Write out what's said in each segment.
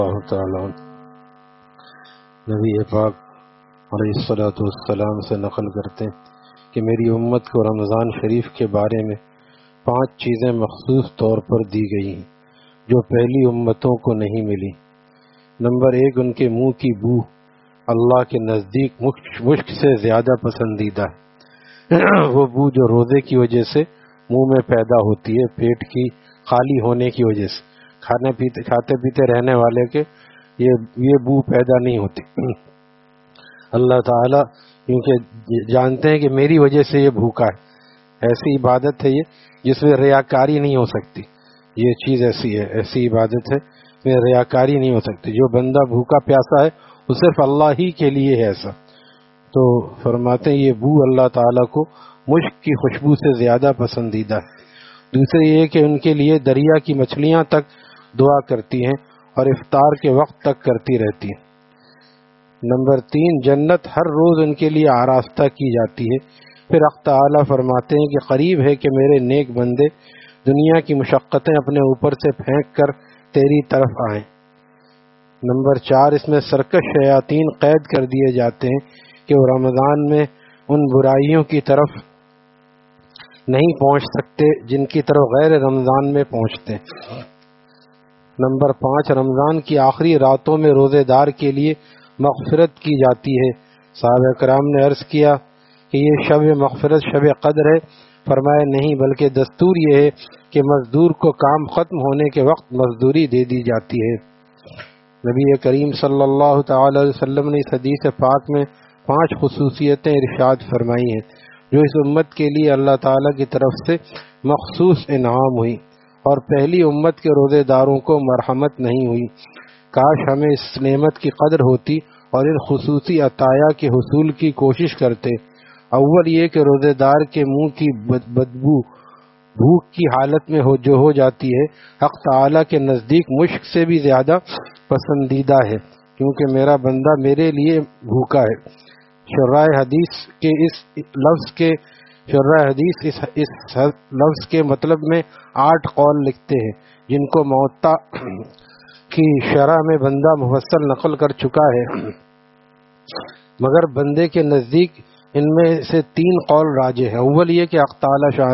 اللہ تعالیٰ نبی پاک علیہ الصلوۃ والسلام سے نقل کرتے ہیں کہ میری امت کو رمضان شریف کے بارے میں 5 چیزیں مخصوص طور پر دی گئی ہیں جو پہلی امتوں کو نہیں ملی۔ نمبر 1، ان کے منہ کی بو اللہ کے نزدیک مشک سے زیادہ پسندیدہ ہے۔ وہ بو جو روزے کی وجہ سے منہ میں پیدا ہوتی ہے، پیٹ کی خالی ہونے کی وجہ سے، کھاتے پیتے رہنے والے کے یہ بو پیدا نہیں ہوتی۔ اللہ تعالیٰ کیونکہ جانتے ہیں کہ میری وجہ سے یہ بھوکا ہے، ایسی عبادت ہے یہ جس میں ریاکاری نہیں ہو سکتی۔ یہ چیز ایسی ہے، ایسی عبادت ہے میں ریاکاری نہیں ہو سکتی۔ جو بندہ بھوکا پیاسا ہے وہ صرف اللہ ہی کے لیے ہے ایسا۔ تو فرماتے ہیں یہ بو اللہ تعالیٰ کو مشک کی خوشبو سے زیادہ پسندیدہ ہے۔ دوسرے یہ کہ ان کے لیے دریا کی مچھلیاں تک دعا کرتی ہیں اور افطار کے وقت تک کرتی رہتی ہیں۔ نمبر 3، جنت ہر روز ان کے لیے آراستہ کی جاتی ہے۔ پھر حق تعالیٰ فرماتے ہیں کہ قریب ہے کہ میرے نیک بندے دنیا کی مشقتیں اپنے اوپر سے پھینک کر تیری طرف آئیں۔ نمبر 4، اس میں سرکش شیاطین قید کر دیے جاتے ہیں کہ وہ رمضان میں ان برائیوں کی طرف نہیں پہنچ سکتے جن کی طرف غیر رمضان میں پہنچتے ہیں۔ نمبر 5، رمضان کی آخری راتوں میں روزے دار کے لیے مغفرت کی جاتی ہے۔ صحابہ کرام نے عرض کیا کہ یہ شب مغفرت شب قدر ہے؟ فرمایا نہیں، بلکہ دستور یہ ہے کہ مزدور کو کام ختم ہونے کے وقت مزدوری دے دی جاتی ہے۔ نبی کریم صلی اللہ تعالی علیہ وسلم نے اس حدیث پاک میں 5 خصوصیتیں ارشاد فرمائی ہیں جو اس امت کے لیے اللہ تعالی کی طرف سے مخصوص انعام ہوئی، اور پہلی امت کے روزے داروں کو مرحمت نہیں ہوئی۔ کاش ہمیں اس نعمت کی قدر ہوتی اور ان خصوصی عطایا کے حصول کی کوشش کرتے۔ اول یہ کہ روزے دار کے منہ کی بدبو بھوک کی حالت میں جو ہو جاتی ہے حق تعالیٰ کے نزدیک مشک سے بھی زیادہ پسندیدہ ہے، کیونکہ میرا بندہ میرے لیے بھوکا ہے۔ شرح حدیث اس لفظ کے مطلب میں 8 قول لکھتے ہیں جن کو موطا کی شرح میں بندہ مفصل نقل کر چکا ہے، مگر بندے کے نزدیک ان میں سے 3 قول راجح ہے۔ اول یہ کہ حق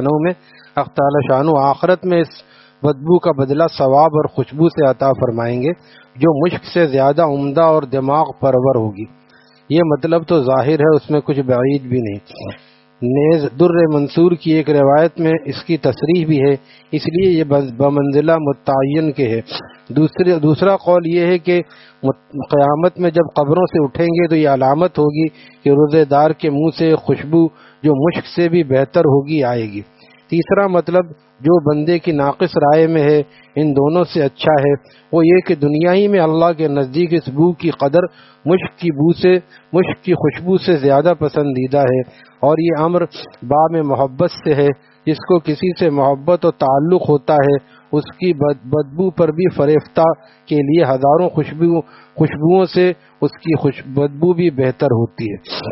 تعالی شانو آخرت میں اس بدبو کا بدلہ ثواب اور خوشبو سے عطا فرمائیں گے جو مشک سے زیادہ عمدہ اور دماغ پرور ہوگی۔ یہ مطلب تو ظاہر ہے، اس میں کچھ بعید بھی نہیں۔ نیز در منصور کی ایک روایت میں اس کی تصریح بھی ہے، اس لیے یہ بمنزلہ متعین کے ہے۔ دوسرا قول یہ ہے کہ قیامت میں جب قبروں سے اٹھیں گے تو یہ علامت ہوگی کہ روزے دار کے منہ سے خوشبو جو مشک سے بھی بہتر ہوگی آئے گی۔ تیسرا مطلب جو بندے کی ناقص رائے میں ہے ان دونوں سے اچھا ہے، وہ یہ کہ دنیا ہی میں اللہ کے نزدیک اس بو کی قدر مشک کی خوشبو سے زیادہ پسندیدہ ہے، اور یہ امر باب محبت سے ہے۔ جس کو کسی سے محبت و تعلق ہوتا ہے اس کی بدبو پر بھی فریفتہ کے لیے ہزاروں خوشبوؤں سے اس کی بدبو بھی بہتر ہوتی ہے۔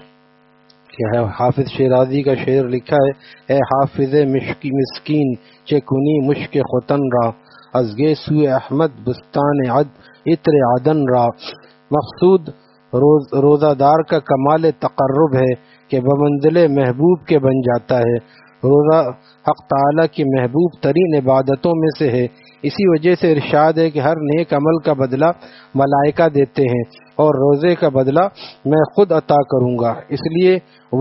حافظ شیرازی کا شعر لکھا ہے، اے حافظ مشکی مسکین چے کنی مشک ختن را، از گے سوئے احمد بستان عطر عدن را۔ مقصود روزہ دار کا کمال تقرب ہے کہ بمنزل محبوب کے بن جاتا ہے۔ روزہ حق تعالیٰ کی محبوب ترین عبادتوں میں سے ہے، اسی وجہ سے ارشاد ہے کہ ہر نیک عمل کا بدلہ ملائکہ دیتے ہیں اور روزے کا بدلہ میں خود عطا کروں گا، اس لیے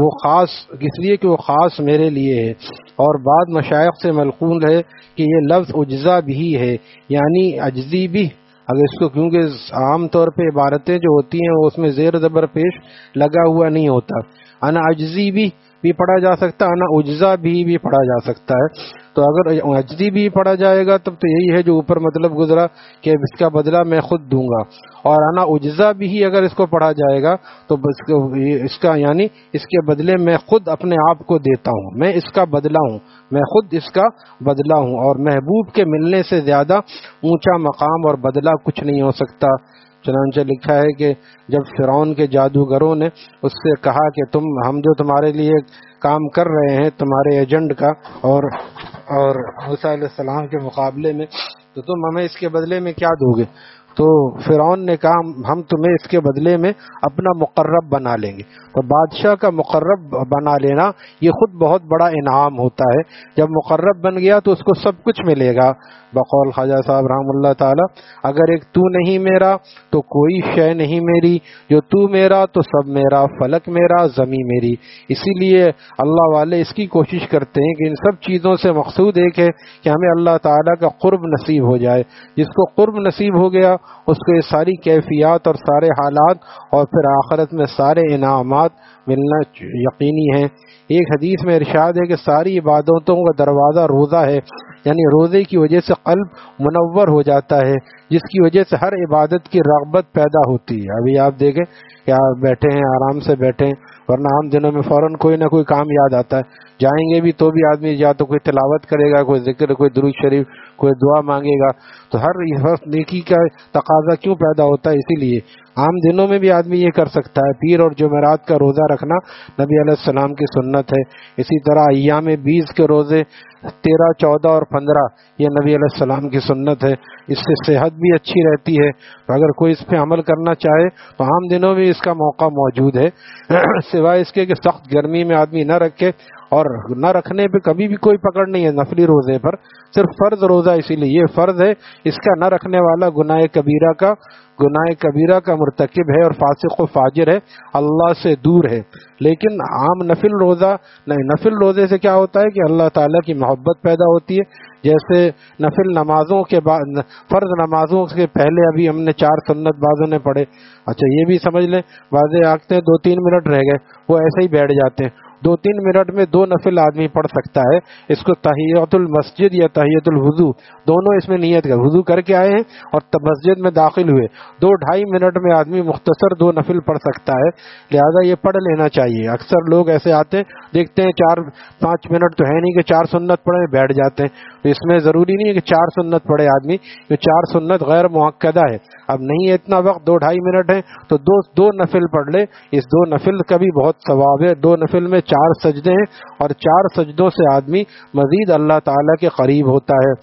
کہ وہ خاص میرے لیے ہے۔ اور بعد مشائخ سے منقول ہے کہ یہ لفظ اجزا بھی ہے، یعنی عجزی بھی، اگر اس کو کیونکہ عام طور پہ عبارتیں جو ہوتی ہیں وہ اس میں زیر زبر پیش لگا ہوا نہیں ہوتا، انا عجزی بھی پڑھا جا سکتا ہے، انا اجزا بھی پڑھا جا سکتا ہے۔ تو اگر عجزی بھی پڑھا جائے گا تب تو یہی ہے جو اوپر مطلب گزرا کہ اس کا بدلہ میں خود دوں گا، اور انا اجزا بھی اگر اس کو پڑھا جائے گا تو اس کا یعنی اس کے بدلے میں خود اپنے آپ کو دیتا ہوں، میں اس کا بدلہ ہوں، میں خود اس کا بدلہ ہوں، اور محبوب کے ملنے سے زیادہ اونچا مقام اور بدلہ کچھ نہیں ہو سکتا۔ چنانچہ لکھا ہے کہ جب فرعون کے جادوگروں نے اس سے کہا کہ ہم جو تمہارے لیے کام کر رہے ہیں تمہارے ایجنٹ کا اور موسیٰ علیہ السلام کے مقابلے میں، تو تم ہمیں اس کے بدلے میں کیا دو گے؟ تو فرعون نے کہا ہم تمہیں اس کے بدلے میں اپنا مقرب بنا لیں گے. تو بادشاہ کا مقرب بنا لینا یہ خود بہت بڑا انعام ہوتا ہے. جب مقرب بن گیا تو اس کو سب کچھ ملے گا. بقول خواجہ صاحب رحم اللہ تعالی، اگر ایک تو نہیں میرا تو کوئی شے نہیں میری، جو تو میرا تو سب میرا، فلک میرا زمین میری. اسی لیے اللہ والے اس کی کوشش کرتے ہیں کہ ان سب چیزوں سے مقصود ایک ہے کہ ہمیں اللہ تعالیٰ کا قرب نصیب ہو جائے. جس کو قرب نصیب ہو گیا اس کو یہ ساری کیفیات اور سارے حالات اور پھر آخرت میں سارے انعامات ملنا یقینی ہیں. ایک حدیث میں ارشاد ہے کہ ساری عبادتوں کا دروازہ روزہ ہے، یعنی روزے کی وجہ سے قلب منور ہو جاتا ہے، جس کی وجہ سے ہر عبادت کی رغبت پیدا ہوتی ہے. ابھی آپ دیکھیں کہ آپ بیٹھے ہیں، آرام سے بیٹھے ہیں، ورنہ عام دنوں میں فوراً کوئی نہ کوئی کام یاد آتا ہے. جائیں گے بھی تو بھی آدمی یا تو کوئی تلاوت کرے گا، کوئی ذکر، کوئی درود شریف، کوئی دعا مانگے گا. تو ہر وقت نیکی کا تقاضا کیوں پیدا ہوتا ہے؟ اسی لیے عام دنوں میں بھی آدمی یہ کر سکتا ہے. پیر اور جمعرات کا روزہ رکھنا نبی علیہ السلام کی سنت ہے. اسی طرح ایام 20 کے روزے 13، 14 اور 15 یہ نبی علیہ السلام کی سنت ہے. اس سے صحت بھی اچھی رہتی ہے. اگر کوئی اس پہ عمل کرنا چاہے تو عام دنوں میں اس کا موقع موجود ہے، سوائے اس کے کہ سخت گرمی میں آدمی نہ رکھے. اور نہ رکھنے پہ کبھی بھی کوئی پکڑ نہیں ہے نفلی روزے پر، صرف فرض روزہ اسی لیے یہ فرض ہے. اس کا نہ رکھنے والا گناہ کبیرہ کا مرتکب ہے اور فاسق و فاجر ہے، اللہ سے دور ہے. لیکن عام نفل روزہ نہیں، نفل روزے سے کیا ہوتا ہے کہ اللہ تعالیٰ کی محبت پیدا ہوتی ہے. جیسے نفل نمازوں کے بعد، فرض نمازوں کے پہلے ابھی ہم نے 4 سنت بازوں نے پڑھے. اچھا یہ بھی سمجھ لیں، بعضے آگتے ہیں 2-3 منٹ رہ گئے، وہ ایسے ہی بیٹھ جاتے ہیں. 2-3 منٹ میں 2 نفل آدمی پڑھ سکتا ہے. اس کو تحیۃ المسجد یا تحیۃ الوضو دونوں اس میں نیت کر، وضو کر کے آئے ہیں اور مسجد میں داخل ہوئے، 2-2.5 منٹ میں آدمی مختصر 2 نفل پڑھ سکتا ہے. لہذا یہ پڑھ لینا چاہیے. اکثر لوگ ایسے آتے ہیں، دیکھتے ہیں 4-5 منٹ تو ہے نہیں کہ 4 سنت پڑھے، بیٹھ جاتے ہیں. تو اس میں ضروری نہیں ہے کہ 4 سنت پڑھے آدمی، کہ 4 سنت غیر مؤکدہ ہے. اب نہیں ہے اتنا وقت، 2-2.5 منٹ ہے تو 2 نفل پڑھ لے. اس 2 نفل کا بھی بہت ثواب ہے. 2 نفل میں 4 سجدے ہیں اور 4 سجدوں سے آدمی مزید اللہ تعالیٰ کے قریب ہوتا ہے.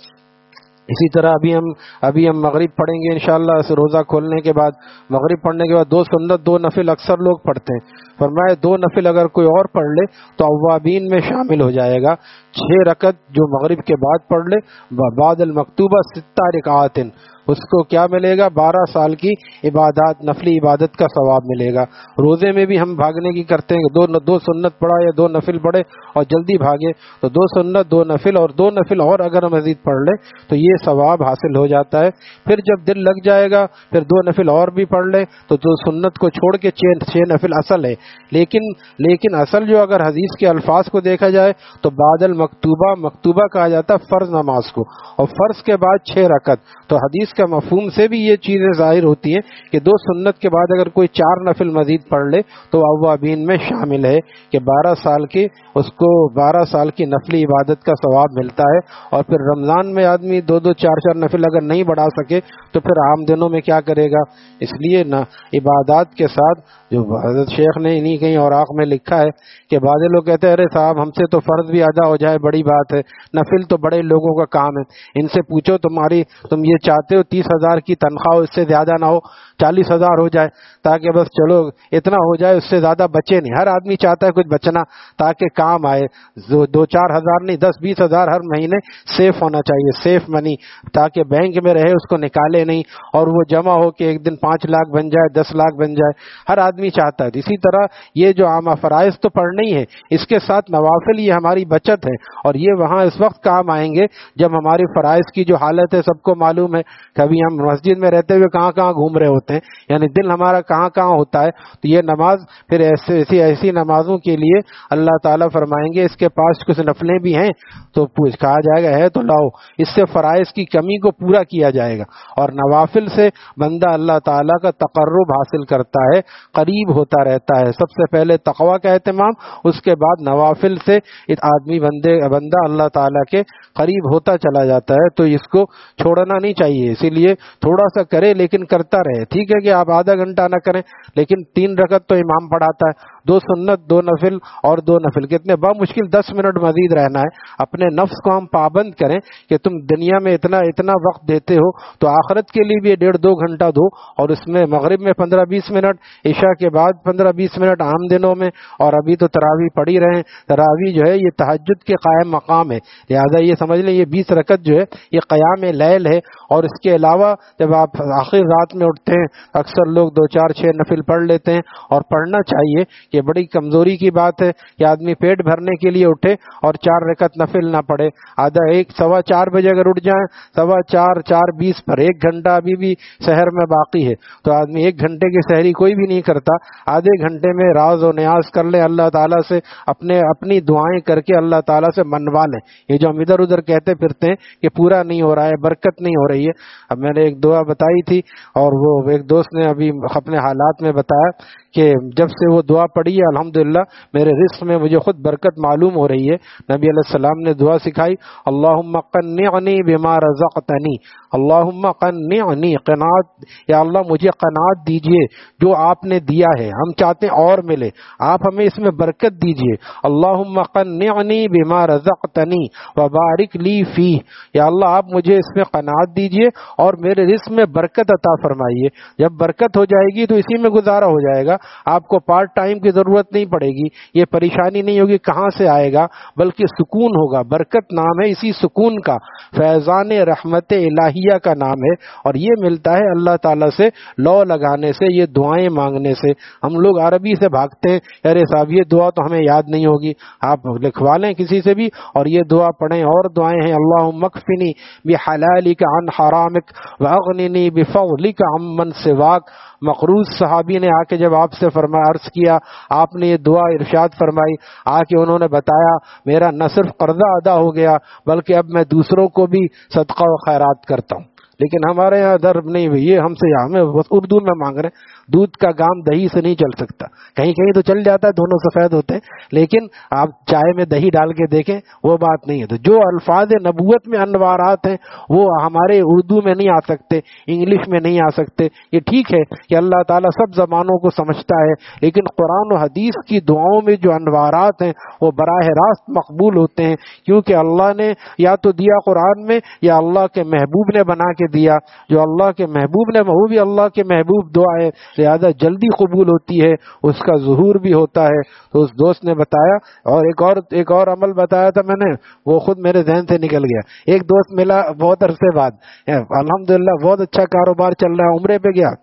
اسی طرح ابھی ہم مغرب پڑھیں گے انشاءاللہ. روزہ کھولنے کے بعد مغرب پڑھنے کے بعد 2 سنت 2 نفل اکثر لوگ پڑھتے ہیں. فرمایا 2 نفل اگر کوئی اور پڑھ لے تو اوابین میں شامل ہو جائے گا. 6 رکعت جو مغرب کے بعد پڑھ لے بعد المکتوبہ 6 رکعات، اس کو کیا ملے گا؟ 12 سال کی عبادات، نفلی عبادت کا ثواب ملے گا. روزے میں بھی ہم بھاگنے کی کرتے ہیں، 2 سنت پڑھا یا 2 نفل پڑھے اور جلدی بھاگے تو 2 سنت 2 نفل اور 2 نفل اور اگر مزید پڑھ لے تو یہ ثواب حاصل ہو جاتا ہے. پھر جب دل لگ جائے گا پھر 2 نفل اور بھی پڑھ لے تو 2 سنت کو چھوڑ کے 6 نفل اصل ہے. لیکن اصل جو اگر حدیث کے الفاظ کو دیکھا جائے تو بعد مکتوبہ کہا جاتا ہے فرض نماز کو، اور فرض کے بعد 6 رکعت. تو حدیث کا مفہوم سے بھی یہ چیزیں ظاہر ہوتی ہیں کہ 2 سنت کے بعد اگر کوئی 4 نفل مزید پڑھ لے تو اوابین میں شامل ہے کہ 12 سال کی اس کو 12 سال کی نفلی عبادت کا ثواب ملتا ہے. اور پھر رمضان میں آدمی 2 4 نفل اگر نہیں بڑھا سکے تو پھر عام دنوں میں کیا کرے گا؟ اس لیے نہ عبادات کے ساتھ جو حضرت شیخ نے انہی کہیں اوراق میں لکھا ہے کہ بعض لوگ کہتے ہیں ارے صاحب ہم سے تو فرض بھی ادا ہو جائے بڑی بات ہے، نفل تو بڑے لوگوں کا کام ہے. ان سے پوچھو تم یہ چاہتے ہو 30,000 کی تنخواہ اس سے زیادہ نہ ہو، 40,000 ہو جائے تاکہ بس چلو اتنا ہو جائے، اس سے زیادہ بچے نہیں. ہر آدمی چاہتا ہے کچھ بچنا تاکہ کام آئے. 2-4 ہزار نہیں، 10-20 ہزار ہر مہینے سیف ہونا چاہیے، سیف منی، تاکہ بینک میں رہے، اس کو نکالے نہیں اور وہ جمع ہو کے ایک دن 5 لاکھ بن جائے، 10 لاکھ بن جائے. ہر آدمی چاہتا ہے. اسی طرح یہ جو عام فرائض تو پڑھنے ہی ہے، اس کے ساتھ نوافل یہ ہماری بچت ہے اور یہ وہاں اس وقت کام آئیں گے جب ہماری فرائض کی جو حالت ہے سب کو معلوم ہے. کبھی ہم مسجد میں رہتے ہوئے کہاں کہاں گھوم رہے ہوتے ہیں، یعنی دل ہمارا کہاں کہاں ہوتا ہے. تو یہ نماز پھر ایسی نمازوں کے لیے اللہ تعالیٰ فرمائیں گے اس کے پاس کچھ نفلیں بھی ہیں تو کہا جائے گا ہے تو لاؤ. اس سے فرائض کی کمی کو پورا کیا جائے گا اور نوافل سے بندہ اللہ تعالیٰ کا تقرب حاصل کرتا ہے، قریب ہوتا رہتا ہے. سب سے پہلے تقویٰ کا اہتمام، اس کے بعد نوافل سے آدمی بندہ اللہ تعالیٰ کے قریب ہوتا چلا جاتا ہے. تو اس کو چھوڑنا نہیں چاہیے. اسی لیے تھوڑا سا کرے لیکن کرتا رہے. ٹھیک ہے کہ آپ آدھا گھنٹہ نہ کریں لیکن 3 رکعت تو امام پڑھاتا ہے 2 سنت 2 نفل اور 2 نفل، کتنے بمشکل 10 منٹ مزید رہنا ہے۔ اپنے نفس کو ہم پابند کریں کہ تم دنیا میں اتنا وقت دیتے ہو تو آخرت کے لیے بھی 1.5-2 گھنٹہ دو، اور اس میں مغرب میں 15-20 منٹ، عشاء کے بعد 15-20 منٹ عام دنوں میں، اور ابھی تو تراویح پڑھی رہیں۔ تراویح جو ہے یہ تہجد کے قائم مقام ہے، لہذا یہ سمجھ لیں یہ 20 رکعت جو ہے یہ قیام لیل ہے۔ اور اس کے علاوہ جب آپ آخر رات میں اٹھتے ہیں اکثر لوگ 2-4-6 نفل پڑھ لیتے ہیں، اور پڑھنا چاہیے۔ یہ بڑی کمزوری کی بات ہے کہ آدمی پیٹ بھرنے کے لیے اٹھے اور 4 رکعت نفل نہ پڑھے۔ آدھا 1-4 بجے اگر اٹھ جائیں 4:15 پر 1 گھنٹہ ابھی بھی سحر میں باقی ہے، تو آدمی 1 گھنٹے کی سحری کوئی بھی نہیں کرتا، آدھے گھنٹے میں راز و نیاز کر لیں اللہ تعالیٰ سے، اپنی دعائیں کر کے اللہ تعالیٰ سے منوا لیں۔ یہ جو ہم ادھر ادھر کہتے پھرتے ہیں کہ پورا نہیں ہو رہا ہے، برکت نہیں ہو رہی ہے۔ اب میں نے ایک دعا بتائی تھی، اور وہ ایک دوست نے ابھی اپنے حالات میں بتایا کہ جب سے وہ دعا پڑھی ہے الحمدللہ میرے رزق میں مجھے خود برکت معلوم ہو رہی ہے۔ نبی علیہ السلام نے دعا سکھائی، اللہم قنعنی بما رزقتنی، اللہم قنعنی، قناعت، یا اللہ مجھے قناعت دیجئے جو آپ نے دیا ہے، ہم چاہتے ہیں اور ملے، آپ ہمیں اس میں برکت دیجئے۔ اللہم قنعنی بما رزقتنی وبارک لی فیہ، یا اللہ آپ مجھے اس میں قناعت دیجئے اور میرے رزق میں برکت عطا فرمائیے۔ جب برکت ہو جائے گی تو اسی میں گزارا ہو جائے گا، آپ کو پارٹ ٹائم کی ضرورت نہیں پڑے گی، یہ پریشانی نہیں ہوگی کہاں سے آئے گا، بلکہ سکون ہوگا۔ برکت نام ہے اسی سکون کا، فیضان رحمت الہیہ کا نام ہے، اور یہ ملتا ہے اللہ تعالیٰ سے لو لگانے سے، یہ دعائیں مانگنے سے۔ ہم لوگ عربی سے بھاگتے ہیں، ارے صاحب یہ دعا تو ہمیں یاد نہیں ہوگی، آپ لکھوا لیں کسی سے بھی اور یہ دعا پڑھیں۔ اور دعائیں ہیں، اللہم اکفنی بحلالک عن حرامک واغننی بفضلک عمن سواک۔ مقروض صحابی نے آ کے جب آپ سے عرض کیا، آپ نے یہ دعا ارشاد فرمائی، آ کے انہوں نے بتایا میرا نہ صرف قرضہ ادا ہو گیا بلکہ اب میں دوسروں کو بھی صدقہ و خیرات کرتا ہوں۔ لیکن ہمارے یہاں درب نہیں ہوئی، یہ ہمیں بس اردو میں مانگ رہے ہیں۔ دودھ کا گام دہی سے نہیں چل سکتا، کہیں کہیں تو چل جاتا ہے، دونوں سفید ہوتے ہیں، لیکن آپ چائے میں دہی ڈال کے دیکھیں وہ بات نہیں ہے۔ تو جو الفاظ نبوت میں انوارات ہیں وہ ہمارے اردو میں نہیں آ سکتے، انگلش میں نہیں آ سکتے۔ یہ ٹھیک ہے کہ اللہ تعالیٰ سب زبانوں کو سمجھتا ہے، لیکن قرآن و حدیث کی دعاؤں میں جو انوارات ہیں وہ براہ راست مقبول ہوتے ہیں، کیونکہ اللہ نے یا تو دیا قرآن میں یا اللہ کے محبوب نے بنا کے دیا۔ جو اللہ کے محبوب نے، وہ بھی اللہ کے محبوب دعا ہے، لہذا جلدی قبول ہوتی ہے، اس کا ظہور بھی ہوتا ہے۔ تو اس دوست نے بتایا، اور ایک اور عمل بتایا تھا میں نے، وہ خود میرے ذہن سے نکل گیا۔ ایک دوست ملا بہت عرصے بعد، الحمدللہ بہت اچھا کاروبار چل رہا ہے، عمرے پہ گیا،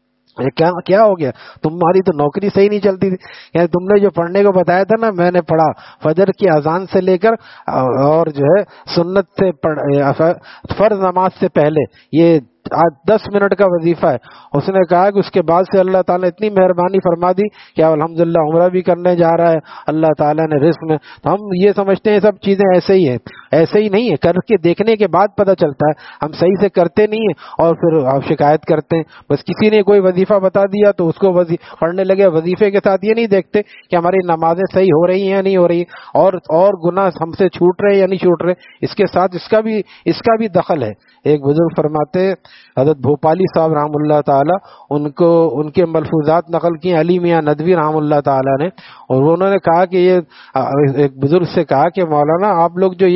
کیا ہو گیا، تمہاری تو نوکری صحیح نہیں چلتی تھی، یعنی تم نے جو پڑھنے کو بتایا تھا نا، میں نے پڑھا فجر کی اذان سے لے کر اور جو ہے سنت سے فرض نماز سے پہلے یہ 10 منٹ کا وظیفہ ہے۔ اس نے کہا کہ اس کے بعد سے اللہ تعالیٰ نے اتنی مہربانی فرما دی کہ الحمدللہ عمرہ بھی کرنے جا رہا ہے اللہ تعالیٰ نے رزق میں۔ تو ہم یہ سمجھتے ہیں سب چیزیں ایسے ہی ہیں، ایسے ہی نہیں ہے، کر کے دیکھنے کے بعد پتہ چلتا ہے۔ ہم صحیح سے کرتے نہیں ہیں اور پھر آپ شکایت کرتے ہیں، بس کسی نے کوئی وظیفہ بتا دیا تو اس کو پڑھنے لگے، وظیفے کے ساتھ یہ نہیں دیکھتے کہ ہماری نمازیں صحیح ہو رہی ہیں یا نہیں ہو رہی، اور گناہ ہم سے چھوٹ رہے یا نہیں چھوٹ رہے، اس کے ساتھ اس کا بھی دخل ہے۔ ایک بزرگ فرماتے، حضرت بھوپالی صاحب رحم اللہ تعالی، ان کے ملفوظات نقل کیے علی میاں ندوی رحم اللہ تعالی نے، اور انہوں نے کہا کہ ایک بزرگ سے کہا کہ مولانا آپ لوگ جو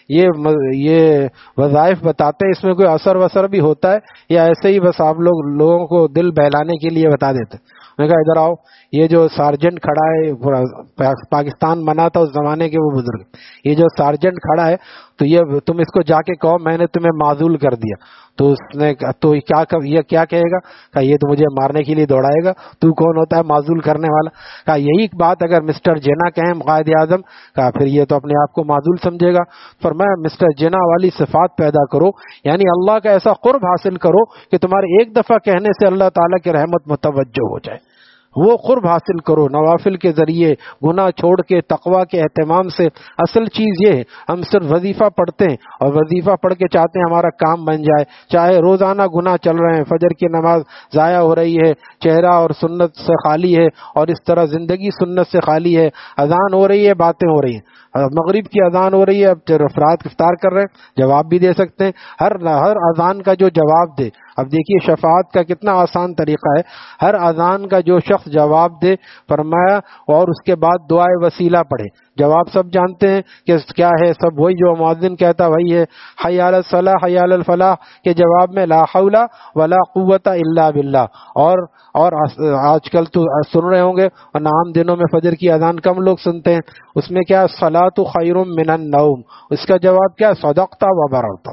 یہ وظائف بتاتے ہیں اس میں کوئی اثر وثر بھی ہوتا ہے یا ایسے ہی بس آپ لوگوں کو دل بہلانے کے لیے بتا دیتے؟ میں نے کہا ادھر آؤ، یہ جو سارجنٹ کھڑا ہے، پاکستان بنا تھا اس زمانے کے وہ بزرگ، یہ جو سارجنٹ کھڑا ہے تو یہ تم اس کو جا کے کہو میں نے تمہیں معزول کر دیا، تو اس نے تو یہ کیا کہے گا؟ کہا یہ تو مجھے مارنے کے لیے دوڑائے گا، تو کون ہوتا ہے معزول کرنے والا؟ کہا یہی بات اگر مسٹر جنا کہیں قائد اعظم، کہا پھر یہ تو اپنے آپ کو معزول سمجھے گا۔ فرمایا مسٹر جنا والی صفات پیدا کرو، یعنی اللہ کا ایسا قرب حاصل کرو کہ تمہارے ایک دفعہ کہنے سے اللہ تعالیٰ کی رحمت متوجہ ہو جائے، وہ قرب حاصل کرو نوافل کے ذریعے، گناہ چھوڑ کے، تقوی کے اہتمام سے۔ اصل چیز یہ ہے ہم صرف وظیفہ پڑھتے ہیں اور وظیفہ پڑھ کے چاہتے ہیں ہمارا کام بن جائے، چاہے روزانہ گناہ چل رہے ہیں، فجر کی نماز ضائع ہو رہی ہے، چہرہ اور سنت سے خالی ہے، اور اس طرح زندگی سنت سے خالی ہے، اذان ہو رہی ہے، باتیں ہو رہی ہیں، مغرب کی اذان ہو رہی ہے، اب افراد افطار کر رہے ہیں، جواب بھی دے سکتے ہیں، ہر اذان کا جو جواب دے اب دیکھیے شفاعت کا کتنا آسان طریقہ ہے. ہر اذان کا جو شخص جواب دے فرمایا اور اس کے بعد دعائے وسیلہ پڑھے. جواب سب جانتے ہیں کہ کیا ہے, سب وہی جو مؤذن کہتا وہی ہے, حی علی الصلاح حی علی الفلاح کے جواب میں لا حول ولا قوت الا باللہ. اور آج کل تو سن رہے ہوں گے, اور عام دنوں میں فجر کی اذان کم لوگ سنتے ہیں, اس میں کیا الصلاۃ خیر من النوم, اس کا جواب کیا صدقت و بررت.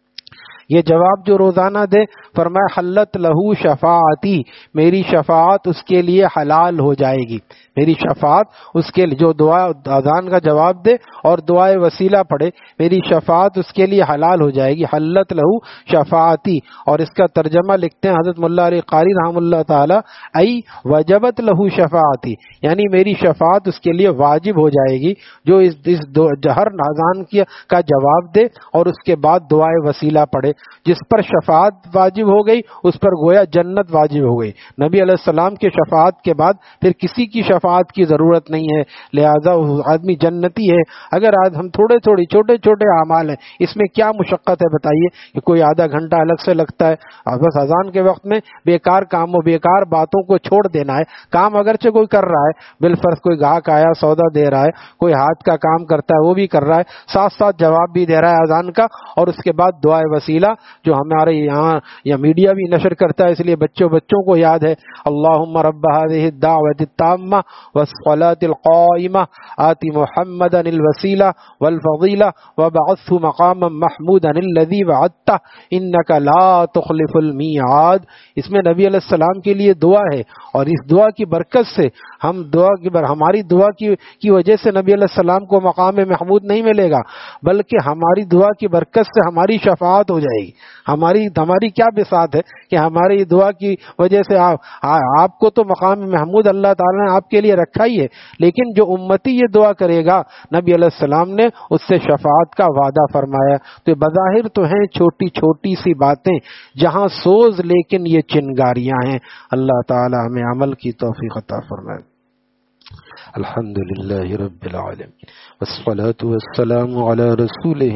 یہ جواب جو روزانہ دے فرمایا حلت لہو شفاعتی, میری شفاعت اس کے لیے حلال ہو جائے گی. میری شفاعت اس کے لیے جو دعا اذان کا جواب دے اور دعائے وسیلہ پڑھے, میری شفاعت اس کے لیے حلال ہو جائے گی. حلت لہو شفاعتی, اور اس کا ترجمہ لکھتے ہیں حضرت ملا علی قاری رحمہ اللہ تعالی, ای وجبت لہو شفاعتی, یعنی میری شفاعت اس کے لیے واجب ہو جائے گی جو ہر اذان کا جواب دے اور اس کے بعد دعائے وسیلہ پڑھے. جس پر شفاعت واجب ہو گئی اس پر گویا جنت واجب ہو گئی. نبی علیہ السلام کے شفاعت کے بعد پھر کسی کی شفاعت کی ضرورت نہیں ہے, لہذا آدمی جنتی ہے. اگر آج ہم چھوٹے چھوٹے اعمال ہیں, اس میں کیا مشقت ہے بتائیے, کہ کوئی آدھا گھنٹہ الگ سے لگتا ہے, بس اذان کے وقت میں بیکار کاموں بیکار باتوں کو چھوڑ دینا ہے. کام اگرچہ کوئی کر رہا ہے, بالفرض کوئی گاہک آیا سودا دے رہا ہے, کوئی ہاتھ کا کام کرتا ہے وہ بھی کر رہا ہے, ساتھ ساتھ جواب بھی دے رہا ہے اذان کا, اور اس کے بعد دعائے وسیلہ جو ہمارے یہاں یا میڈیا بھی نشر کرتا ہے, اس لیے بچوں کو یاد ہے, اللہم رب هذه الدعوة التامة والصلاة القائمة آت محمدا الوسیلہ والفضیلہ وابعثه مقاما محمودا الذی وعدتہ انک لا تخلف المیعاد. اس میں نبی علیہ السلام کے لیے دعا ہے, اور اس دعا کی برکت سے ہماری دعا کی وجہ سے نبی علیہ السلام کو مقام محمود نہیں ملے گا, بلکہ ہماری دعا کی برکت سے ہماری شفاعت ہو جائے گی. ہماری کیا بساط ہے کہ ہماری دعا کی وجہ سے آپ کو تو مقام محمود اللہ تعالیٰ نے آپ کے لیے رکھا ہی ہے, لیکن جو امتی یہ دعا کرے گا نبی علیہ السلام نے اس سے شفاعت کا وعدہ فرمایا. تو بظاہر تو ہیں چھوٹی چھوٹی سی باتیں جہاں سوز, لیکن یہ چنگاریاں ہیں. اللہ تعالی ہمیں عمل کی توفیق عطا فرمائے. الحمد للہ رب العالمین والصلاة والسلام علی رسولہ